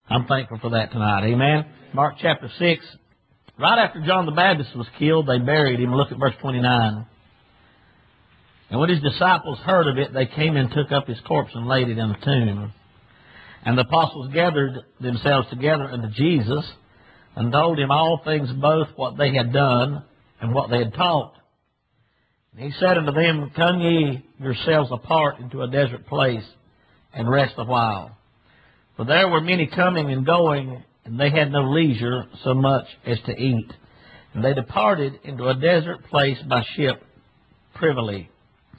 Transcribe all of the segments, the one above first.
I'm thankful for that tonight. Amen. Mark chapter 6. Right after John the Baptist was killed, they buried him. Look at verse 29. And when his disciples heard of it, they came and took up his corpse and laid it in a tomb. And the apostles gathered themselves together unto Jesus and told him all things, both what they had done and what they had taught. And he said unto them, Come ye yourselves apart into a desert place and rest a while. For there were many coming and going, and they had no leisure so much as to eat. And they departed into a desert place by ship privily.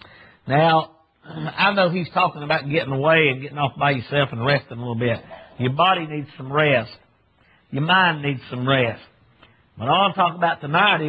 Now, I know he's talking about getting away and getting off by yourself and resting a little bit. Your body needs some rest. Your mind needs some rest. But all I'm talking about tonight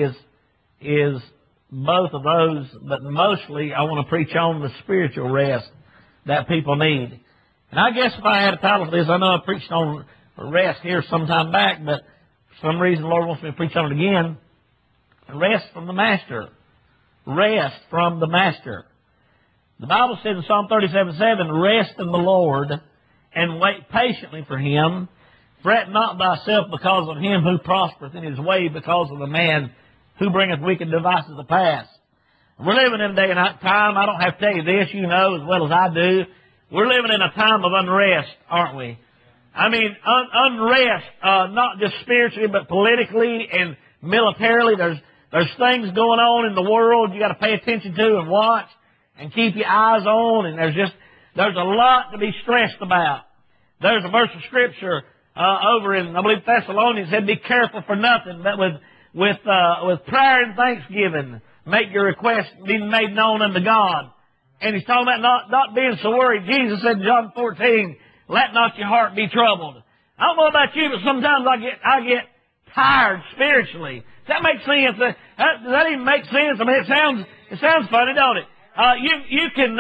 is both of those, but mostly I want to preach on the spiritual rest that people need. And I guess if I had a title for this, I know I preached on rest here some time back, but for some reason the Lord wants me to preach on it again. Rest from the Master. Rest from the Master. The Bible says in Psalm 37:7, Rest in the Lord and wait patiently for Him. Fret not thyself because of him who prospereth in his way, because of the man who bringeth wicked devices to pass. We're living in a day and time, I don't have to tell you this, you know as well as I do. We're living in a time of unrest, aren't we? I mean, unrest, not just spiritually, but politically and militarily. There's things going on in the world you got to pay attention to and watch and keep your eyes on, and there's a lot to be stressed about. There's a verse of Scripture over in, I believe, Thessalonians, said, Be careful for nothing, but with prayer and thanksgiving, make your request be made known unto God. And he's talking about not being so worried. Jesus said in John 14, Let not your heart be troubled. I don't know about you, but sometimes I get tired spiritually. Does that make sense? Does that even make sense? I mean, it sounds funny, don't it? You can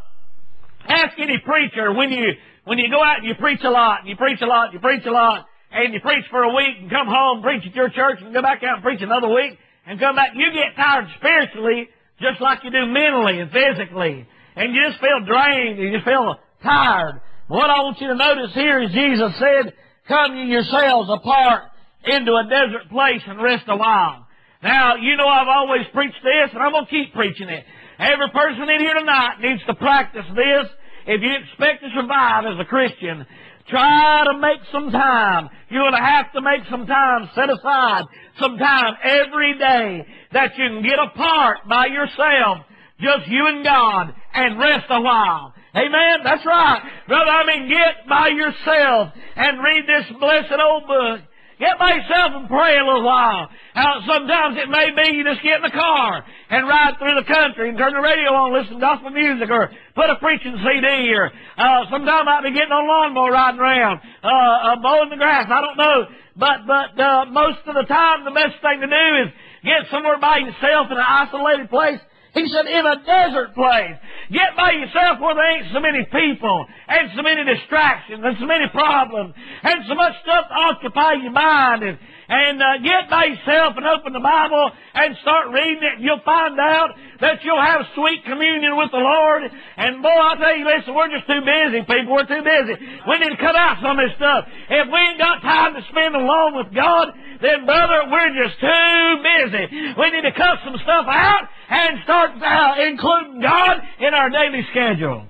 ask any preacher when you go out and you preach a lot, and you preach a lot, and you preach for a week and come home, preach at your church, and go back out and preach another week, and come back, you get tired spiritually just like you do mentally and physically. And you just feel drained, and you just feel tired. What I want you to notice here is Jesus said, Come ye yourselves apart into a desert place and rest a while. Now, you know I've always preached this, and I'm going to keep preaching it. Every person in here tonight needs to practice this. If you expect to survive as a Christian, try to make some time. You're going to have to make some time, set aside some time every day that you can get apart by yourself, just you and God, and rest a while. Amen? That's right. Brother, get by yourself and read this blessed old book. Get by yourself and pray a little while. Sometimes it may be you just get in the car and ride through the country and turn the radio on, listen to gospel music, or put a preaching CD, or sometimes I might be getting on a lawnmower riding around, mowing the grass. I don't know. But most of the time, the best thing to do is get somewhere by yourself in an isolated place. He said, in a desert place. Get by yourself where there ain't so many people and so many distractions and so many problems and so much stuff to occupy your mind. And get by yourself and open the Bible and start reading it. And you'll find out that you'll have sweet communion with the Lord. And boy, I tell you, listen, we're just too busy, people. We're too busy. We need to cut out some of this stuff. If we ain't got time to spend alone with God, then, brother, we're just too busy. We need to cut some stuff out and start including God in our daily schedule.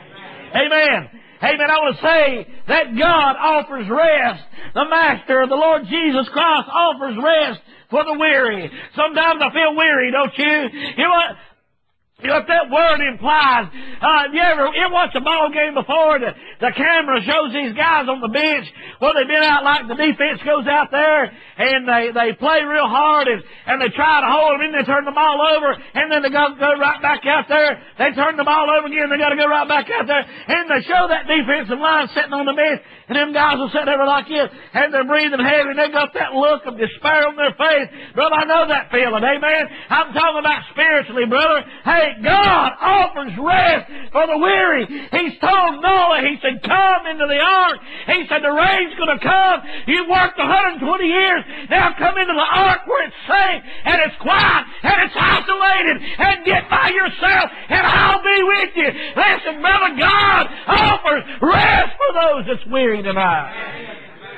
Amen. Amen. I want to say that God offers rest. The Master, the Lord Jesus Christ, offers rest for the weary. Sometimes I feel weary, don't you? You know what? You know what that word implies? You ever watched a ball game before? The camera shows these guys on the bench where they've been out, like the defense goes out there and they play real hard and they try to hold them, and they turn the ball over, and then they go right back out there. They turn the ball over again, they got to go right back out there, and they show that defensive line sitting on the bench, and them guys will sit there like this, and they're breathing heavy, and they got that look of despair on their face. Brother, I know that feeling, amen? I'm talking about spiritually, brother. Hey, God offers rest for the weary. He's told Noah, he said, come into the ark. He said, the rain's going to come. You worked 120 years. Now come into the ark where it's safe and it's quiet and it's isolated, and get by yourself and I'll be with you. Listen, brother, God offers rest for those that's weary tonight.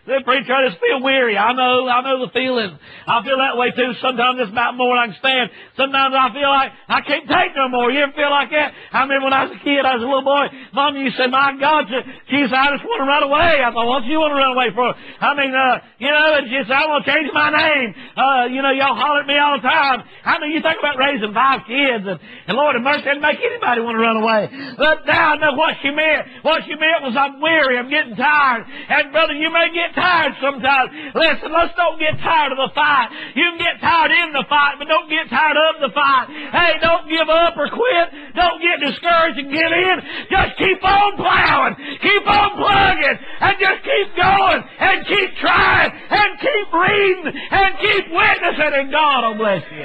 Said, preacher, I just feel weary. I know the feeling. I feel that way too. Sometimes it's about more than I can stand. Sometimes I feel like I can't take no more. You ever feel like that? I remember when I was a kid, I was a little boy. Mom used to say, my God, she said, I just want to run away. I thought, what do you want to run away for? I mean, and she said, I want to change my name. Y'all holler at me all the time. I mean, you think about raising 5 kids, and Lord have mercy, it'd make anybody want to run away. But now I know what she meant. What she meant was, I'm weary, I'm getting tired. And brother, you may get tired sometimes. Listen, let's don't get tired of the fight. You can get tired in the fight, but don't get tired of the fight. Hey, don't give up or quit. Don't get discouraged and give in. Just keep on plowing. Keep on plugging. And just keep going. And keep trying. And keep reading. And keep witnessing. And God will bless you.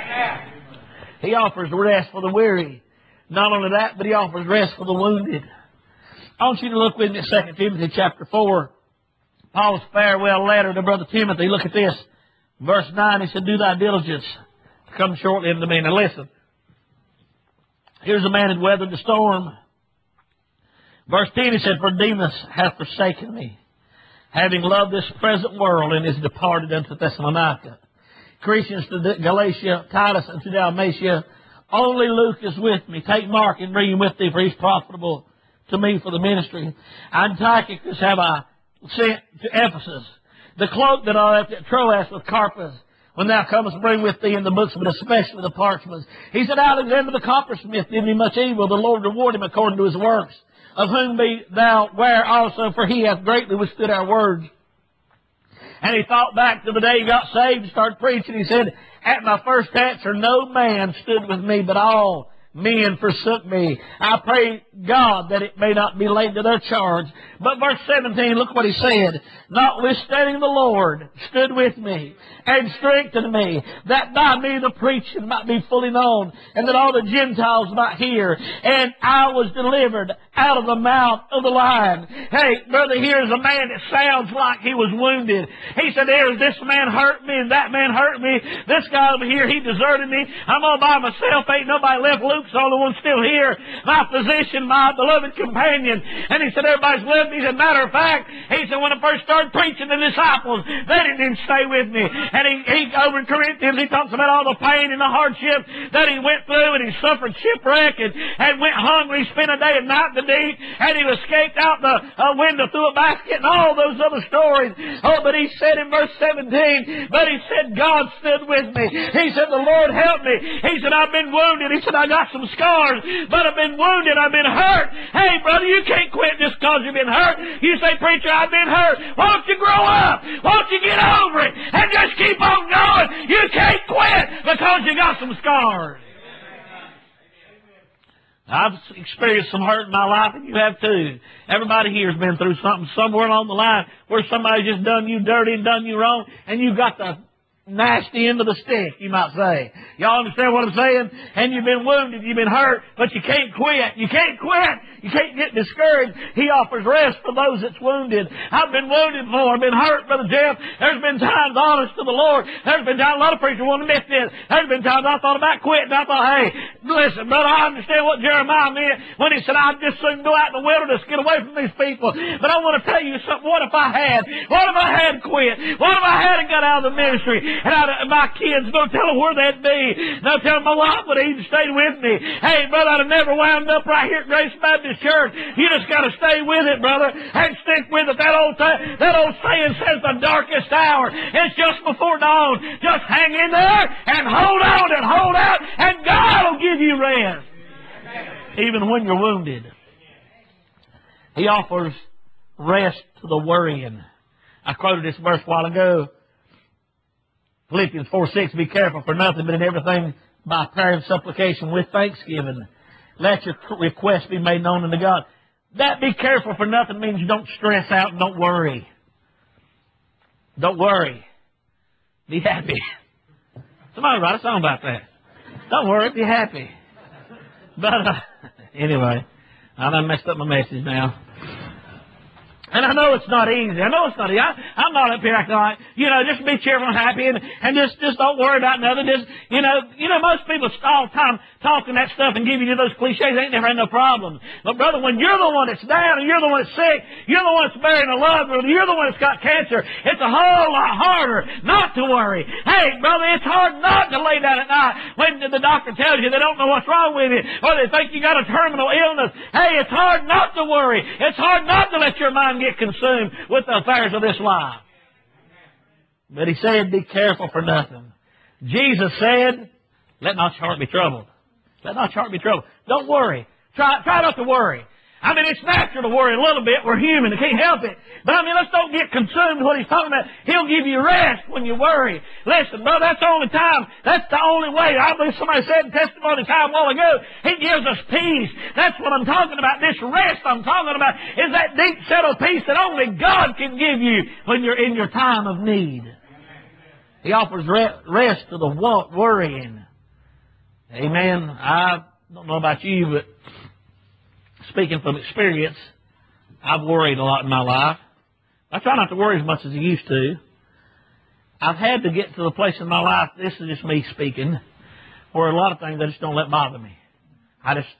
He offers rest for the weary. Not only that, but He offers rest for the wounded. I want you to look with me at 2 Timothy chapter 4. Paul's farewell letter to Brother Timothy. Look at this. Verse 9, he said, do thy diligence to come shortly unto me. Now listen. Here's a man who weathered the storm. Verse 10, he said, for Demas hath forsaken me, having loved this present world, and is departed unto Thessalonica. Crescens to Galatia, Titus unto Dalmatia. Only Luke is with me. Take Mark and bring him with thee, for he's profitable to me for the ministry. Antiochus have I sent to Ephesus. The cloak that I left at Troas with Carpus, when thou comest, bring with thee in the books, but especially the parchments. He said, Alexander the coppersmith did me much evil. The Lord reward him according to his works. Of whom be thou ware also, for he hath greatly withstood our words. And he thought back to the day he got saved and started preaching. He said, at my first answer, no man stood with me, but all men forsook me. I pray God that it may not be laid to their charge. But verse 17, look what he said. Notwithstanding the Lord stood with me and strengthened me, that by me the preaching might be fully known, and that all the Gentiles might hear. And I was delivered out of the mouth of the lion. Hey, brother, here's a man that sounds like he was wounded. He said, there's this man hurt me, and that man hurt me. This guy over here, he deserted me. I'm all by myself. Ain't nobody left. Luke's the only one still here. My physician, my beloved companion. And he said, everybody's left me. As a matter of fact, he said, when I first started preaching, the disciples, they didn't even stay with me. And he over in Corinthians, he talks about all the pain and the hardship that he went through, and he suffered shipwreck and went hungry, spent a day and night in the deep, and he escaped out the window through a basket and all those other stories. Oh, but he said in verse 17, but he said, God stood with me. He said, the Lord helped me. He said, I've been wounded. He said, I got some scars, but I've been wounded. I've been hurt. Hey, brother, you can't quit just because you've been hurt. You say, preacher, I've been hurt. Why don't you grow up? Why don't you get over it and just keep on going? You can't quit because you got some scars. I've experienced some hurt in my life, and you have too. Everybody here has been through something somewhere along the line where somebody just done you dirty and done you wrong, and you got the nasty end of the stick, you might say. Y'all understand what I'm saying? And you've been wounded, you've been hurt, but you can't quit. You can't quit. You can't get discouraged. He offers rest for those that's wounded. I've been wounded before. I've been hurt, Brother Jeff. There's been times, honest to the Lord, there's been times, a lot of preachers won't admit this, there's been times I thought about quitting. I thought, hey, listen, brother, I understand what Jeremiah meant when he said, I'd just soon go out in the wilderness, get away from these people. But I want to tell you something. What if I had? What if I had quit? What if I hadn't got out of the ministry? And my kids, don't tell them where they'd be. Don't tell them my wife would have even stayed with me. Hey, brother, I'd have never wound up right here at Grace Baptist Church. You just got to stay with it, brother, and stick with it. That old saying says the darkest hour is just before dawn. Just hang in there and hold on and hold out, and God will give you rest, even when you're wounded. He offers rest to the worrying. I quoted this verse a while ago. Philippians 4:6, be careful for nothing, but in everything by prayer and supplication with thanksgiving. Let your requests be made known unto God. That be careful for nothing means you don't stress out and don't worry. Don't worry. Be happy. Somebody write a song about that. Don't worry, be happy. But anyway, I done messed up my message now. And I know it's not easy. I know it's not easy. I'm not up here acting like, just be cheerful and happy and just don't worry about nothing. Just, most people all the time talking that stuff and giving you those cliches. They ain't never had no problems. But brother, when you're the one that's down and you're the one that's sick, you're the one that's burying a loved one, you're the one that's got cancer, it's a whole lot harder not to worry. Hey, brother, it's hard not to lay down at night when the doctor tells you they don't know what's wrong with you or they think you got a terminal illness. Hey, it's hard not to worry. It's hard not to let your mind get consumed with the affairs of this life. But he said, be careful for nothing. Jesus said, let not your heart be troubled. Let not your heart be troubled. Don't worry. Try not to worry. I mean, it's natural to worry a little bit. We're human. We can't help it. But I mean, let's don't get consumed with what he's talking about. He'll give you rest when you worry. Listen, brother, that's the only time. That's the only way. I believe somebody said in testimony time a while ago, he gives us peace. That's what I'm talking about. This rest I'm talking about is that deep settled peace that only God can give you when you're in your time of need. He offers rest to the worrying. Amen. I don't know about you, but speaking from experience, I've worried a lot in my life. I try not to worry as much as I used to. I've had to get to the place in my life, this is just me speaking, where a lot of things I just don't let bother me. I just,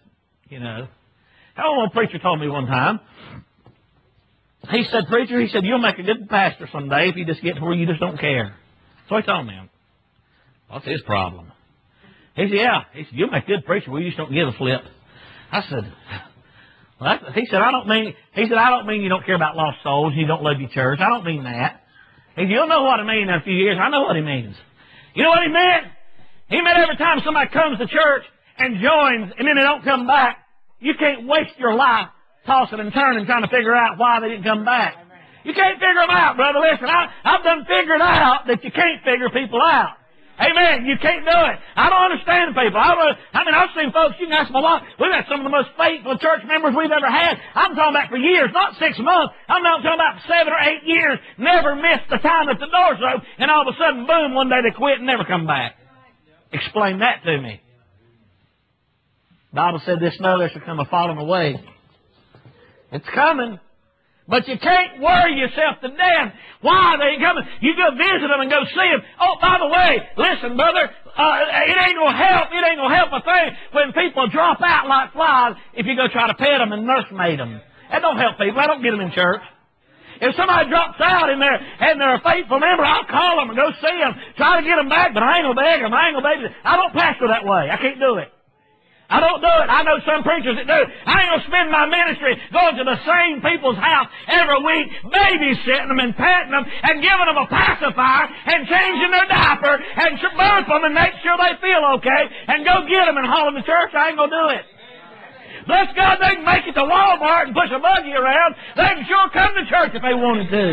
a preacher told me one time, he said, preacher, you'll make a good pastor someday if you just get to where you just don't care. So he told me, what's his problem? He said, yeah. He said, you'll make a good preacher where you just don't give a flip. I said, he said, I don't mean you don't care about lost souls, you don't love your church. I don't mean that. He said, you'll know what I mean in a few years. I know what he means. You know what he meant? He meant every time somebody comes to church and joins and then they don't come back, you can't waste your life tossing and turning trying to figure out why they didn't come back. You can't figure them out, brother. Listen, I've done figured out that you can't figure people out. Amen. You can't do it. I don't understand people. I've seen folks, you can ask my wife, we've had some of the most faithful church members we've ever had. I'm talking about for years, not 6 months. I'm not talking about 7 or 8 years. Never missed the time that the doors open, and all of a sudden, boom, one day they quit and never come back. Explain that to me. The Bible said this, no, there shall come a falling away. It's coming. But you can't worry yourself to death. Why they ain't coming? You go visit them and go see them. Oh, by the way, listen, brother, it ain't going to help. It ain't going to help a thing when people drop out like flies if you go try to pet them and nursemaid them. That don't help people. That don't get them in church. If somebody drops out and they're a faithful member, I'll call them and go see them, try to get them back, but I ain't going to beg them. I ain't going to beg them. I don't pastor that way. I can't do it. I don't do it. I know some preachers that do. I ain't going to spend my ministry going to the same people's house every week, babysitting them and patting them and giving them a pacifier and changing their diaper and burp them and make sure they feel okay and go get them and haul them to church. I ain't going to do it. Bless God, they can make it to Walmart and push a buggy around. They can sure come to church if they wanted to.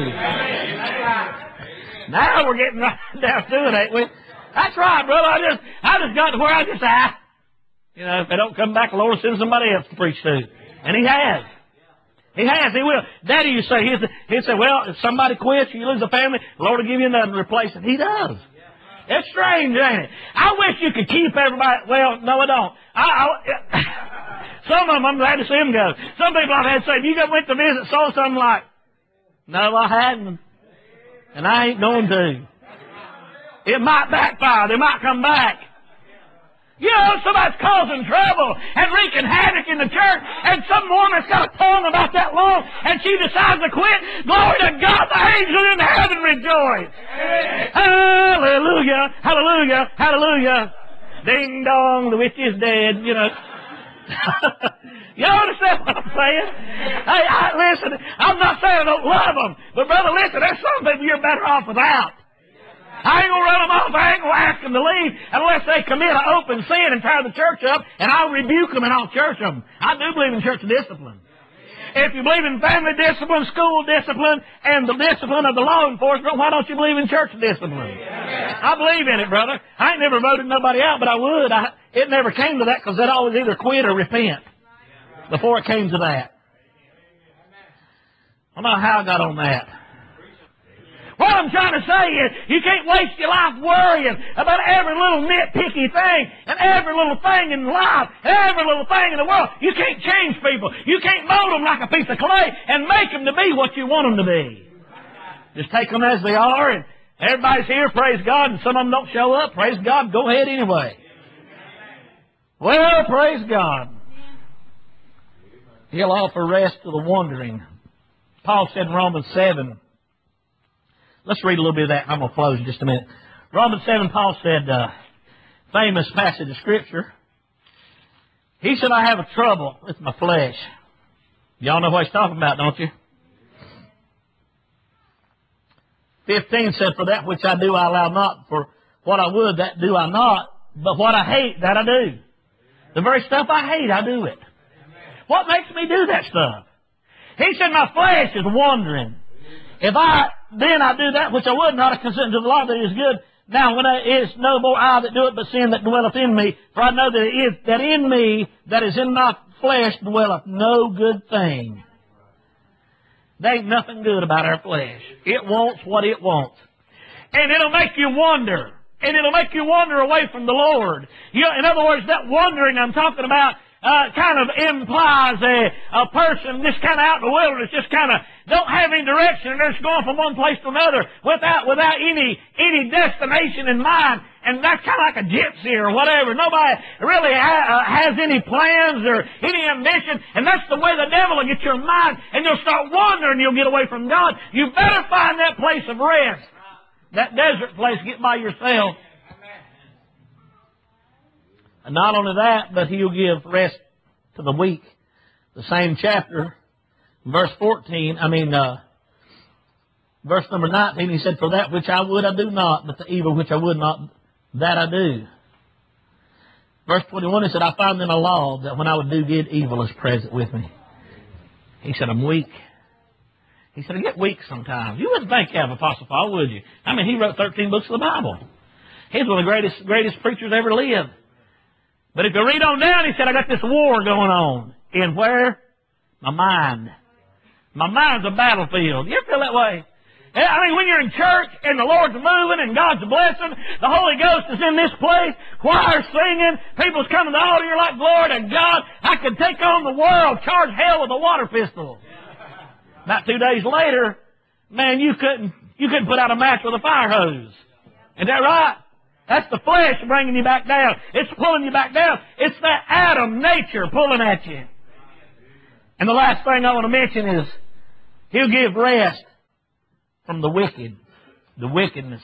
Now we're getting right down to it, ain't we? That's right, brother. I just got to where I just if they don't come back, the Lord will send somebody else to preach to. And He has. He has. He will. Daddy, you say, he'll say, well, if somebody quits, you lose a family, the Lord will give you another to replace it. He does. It's strange, ain't it? I wish you could keep everybody. Well, no, I don't. Some of them, I'm glad to see them go. Some people I've had say, you went to visit so-and-so, I'm like, no, I hadn't. And I ain't going to. It might backfire. They might come back. You know, somebody's causing trouble and wreaking havoc in the church, and some woman's got a tongue about that long, and she decides to quit. Glory to God, the angels in heaven rejoice. Hallelujah, hallelujah, hallelujah. Ding dong, the witch is dead, You understand what I'm saying? Hey, listen, I'm not saying I don't love them, but brother, listen, there's some people you're better off without. I ain't going to run them off. I ain't going to ask them to leave unless they commit an open sin and tear the church up, and I'll rebuke them and I'll church them. I do believe in church discipline. If you believe in family discipline, school discipline, and the discipline of the law enforcement, why don't you believe in church discipline? I believe in it, brother. I ain't never voted nobody out, but I would. It never came to that because they'd always either quit or repent before it came to that. I don't know how I got on that. What I'm trying to say is, you can't waste your life worrying about every little nitpicky thing and every little thing in life, every little thing in the world. You can't change people. You can't mold them like a piece of clay and make them to be what you want them to be. Just take them as they are, and everybody's here, praise God, and some of them don't show up, praise God, go ahead anyway. Well, praise God. He'll offer rest to the wandering. Paul said in Romans 7, let's read a little bit of that. I'm going to close in just a minute. Romans 7, Paul said, famous passage of Scripture. He said, I have a trouble with my flesh. Y'all know what he's talking about, don't you? 15 said, for that which I do I allow not, for what I would that do I not, but what I hate that I do. The very stuff I hate, I do it. What makes me do that stuff? He said, my flesh is wandering. If I do that which I would not, I consent to the law that is good. Now, when it is no more I that do it, but sin that dwelleth in me, for I know that it is that in me, that is in my flesh, dwelleth no good thing. There ain't nothing good about our flesh. It wants what it wants. And it'll make you wander. And it'll make you wander away from the Lord. In other words, that wandering I'm talking about kind of implies a person just kind of out in the wilderness, just kind of don't have any direction, and they're just going from one place to another without any destination in mind. And that's kind of like a gypsy or whatever. Nobody really has any plans or any ambition, and that's the way the devil will get your mind, and you'll start wandering, you'll get away from God. You better find that place of rest, that desert place, get by yourself. And not only that, but He'll give rest to the weak. The same chapter, verse number 19, He said, for that which I would I do not, but the evil which I would not, that I do. Verse 21, He said, I find in a law that when I would do good, evil is present with me. He said, I'm weak. He said, I get weak sometimes. You wouldn't think you have Apostle Paul, would you? I mean, he wrote 13 books of the Bible. He's one of the greatest preachers ever lived. But if you read on down, he said, I got this war going on. In where? My mind. My mind's a battlefield. You ever feel that way? I mean, when you're in church and the Lord's moving and God's blessing, the Holy Ghost is in this place, choir singing, people's coming to the altar, you're like, glory to God, I could take on the world, charge hell with a water pistol. About 2 days later, man, you couldn't put out a match with a fire hose. Is that right? That's the flesh bringing you back down. It's pulling you back down. It's that Adam nature pulling at you. And the last thing I want to mention is He'll give rest from the wicked, the wickedness.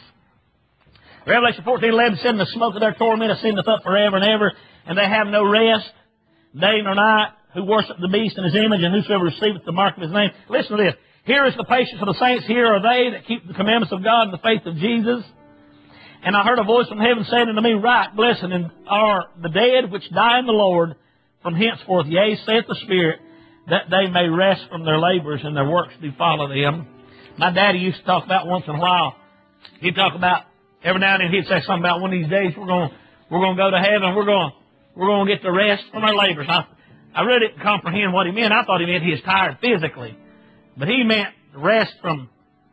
Revelation 14:11 said, the smoke of their torment ascendeth up forever and ever, and they have no rest, day nor night, who worship the beast in his image, and whosoever receiveth the mark of his name. Listen to this. Here is the patience of the saints. Here are they that keep the commandments of God and the faith of Jesus. And I heard a voice from heaven saying unto me, right, blessed are the dead which die in the Lord from henceforth. Yea, saith the Spirit, that they may rest from their labors, and their works do follow them. My daddy used to talk about once in a while. He'd talk about, every now and then he'd say something about one of these days we're going to go to heaven. We're going to get the rest from our labors. I really didn't comprehend what he meant. I thought he meant he was tired physically. But he meant rest from,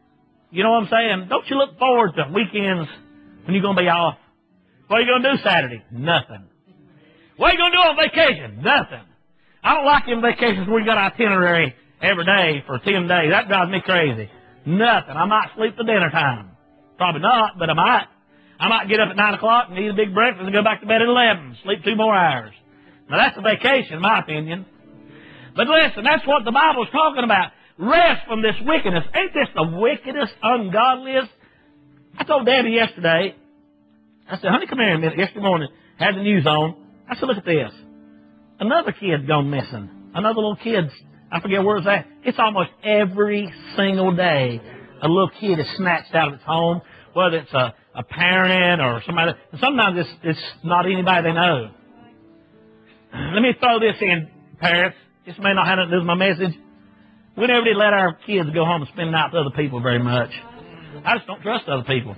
you know what I'm saying? Don't you look forward to weekends when you're going to be off? What are you going to do Saturday? Nothing. What are you going to do on vacation? Nothing. I don't like them vacations where you got an itinerary every day for 10 days. That drives me crazy. Nothing. I might sleep till dinner time. Probably not, but I might. I might get up at 9 o'clock and eat a big breakfast and go back to bed at 11. Sleep 2 more hours. Now that's a vacation, in my opinion. But listen, that's what the Bible's talking about. Rest from this wickedness. Ain't this the wickedest, ungodliest? I told Daddy yesterday, I said, honey, come here a minute. Yesterday morning, had the news on. I said, look at this. Another kid's gone missing. Another little kid's, I forget where it's at. It's almost every single day a little kid is snatched out of its home, whether it's a parent or somebody. Sometimes it's not anybody they know. Let me throw this in, parents. This may not have nothing to do with my message. We never did let our kids go home and spend the night with other people very much. I just don't trust other people.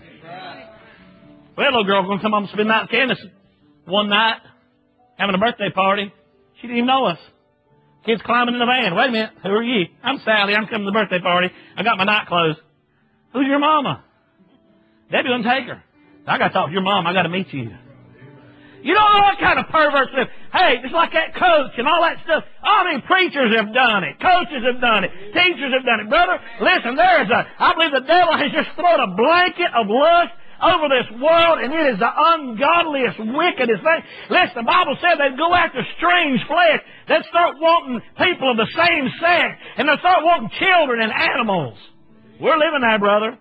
We had a little girl going to come home and spend the night with Candace one night, having a birthday party. She didn't even know us. Kids climbing in the van. Wait a minute. Who are you? I'm Sally. I'm coming to the birthday party. I got my night clothes. Who's your mama? Debbie wouldn't take her. I got to talk to your mom. I got to meet you. You don't know what kind of perverse live. Hey, it's like that coach and all that stuff. I mean, preachers have done it. Coaches have done it. Teachers have done it. Brother, listen, I believe the devil has just thrown a blanket of lust over this world, and it is the ungodliest, wickedest thing. Listen, the Bible said they'd go after strange flesh. They'd start wanting people of the same sex, and they'll start wanting children and animals. We're living there, brother.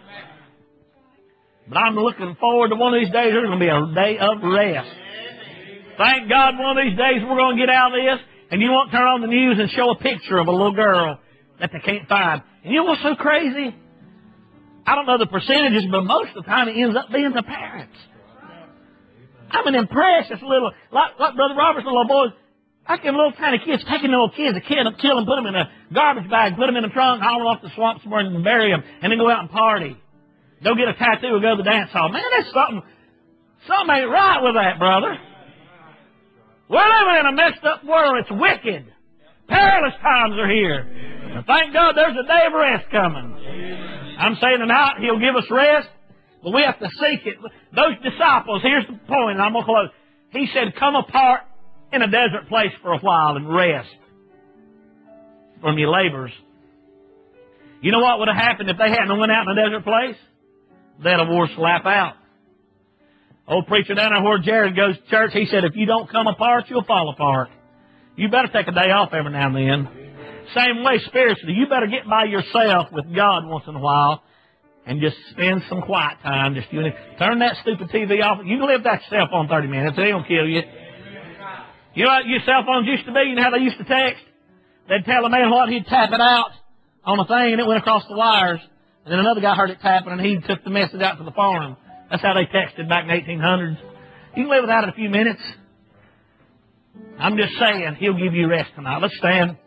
But I'm looking forward to one of these days. There's going to be a day of rest. Thank God one of these days we're going to get out of this, and you won't turn on the news and show a picture of a little girl that they can't find. And you know what's so crazy? I don't know the percentages, but most of the time it ends up being the parents. I'm an impressive little, like Brother Robert's little boys, like them little tiny kids, taking little kids, kill them, put them in a garbage bag, put them in a trunk, haul them off the swamp somewhere and bury them, and then go out and party. Go get a tattoo or go to the dance hall. Man, that's something ain't right with that, brother. We're living in a messed up world. It's wicked. Perilous times are here. And thank God there's a day of rest coming. I'm saying tonight He'll give us rest, but we have to seek it. Those disciples, here's the point, and I'm going to close. He said, come apart in a desert place for a while and rest from your labors. You know what would have happened if they hadn't went out in a desert place? They'd have wore slap out. Old preacher down there where Jared goes to church, he said, if you don't come apart, you'll fall apart. You better take a day off every now and then. Same way spiritually. You better get by yourself with God once in a while and just spend some quiet time. Just turn that stupid TV off. You can live that cell phone 30 minutes. It ain't going to kill you. You know what your cell phones used to be? You know how they used to text? They'd tell a man what, he'd tap it out on a thing, and it went across the wires. And then another guy heard it tapping, and he took the message out to the farm. That's how they texted back in the 1800s. You can live without it a few minutes. I'm just saying, He'll give you rest tonight. Let's stand.